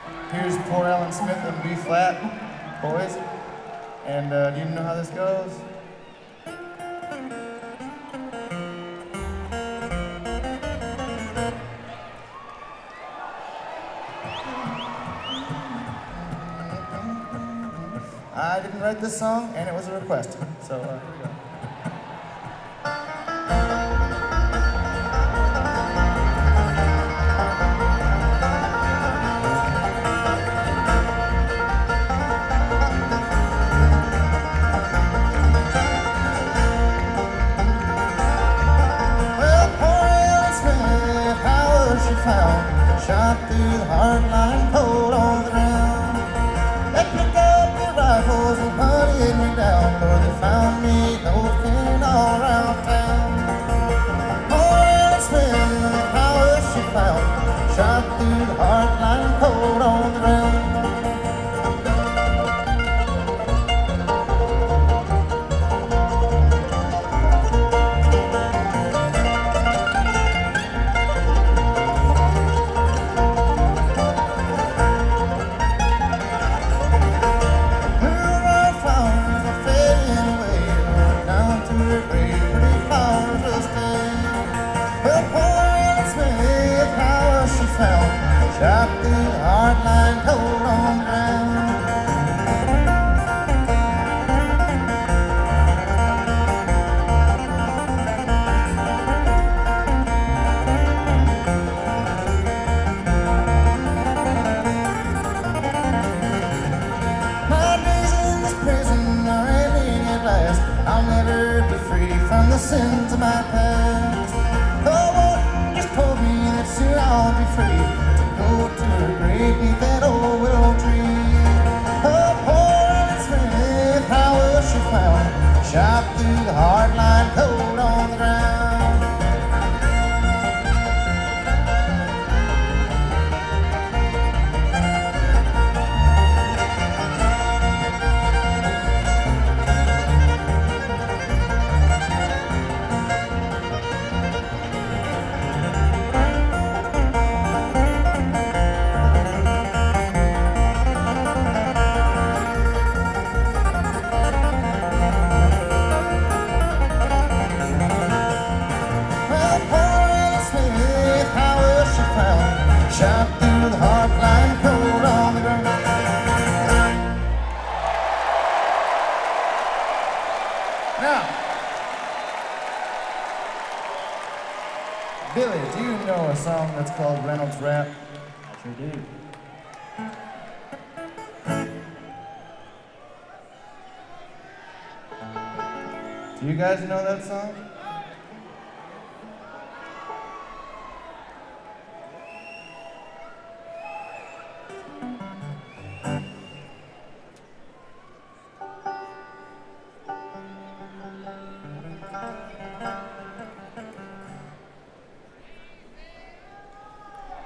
Here's poor Alan Smith in B flat, boys. And do you know how this goes? I didn't write this song, and it was a request. So here we go. Shot through the hard line, cold on the ground. They picked up their rifles and hunted me down, but they found me looking all around town. Poor Ellen Smith, how was she found? Shot through the hard line, cold on the ground. Shot through the hard line, cold on the ground. My days in this prison are ending at last. I'll never be free from the sins of my past. Oh, one just told me that soon I'll be free. Go to her grave beneath that old willow tree. Oh, poor Ellen Smith, how was she found? Shot through the hard line, cold on the ground. Shot through the hard line, cold on the ground. Now, Billy, do you know a song that's called Reynolds Rap? I sure do. Do you guys know that song?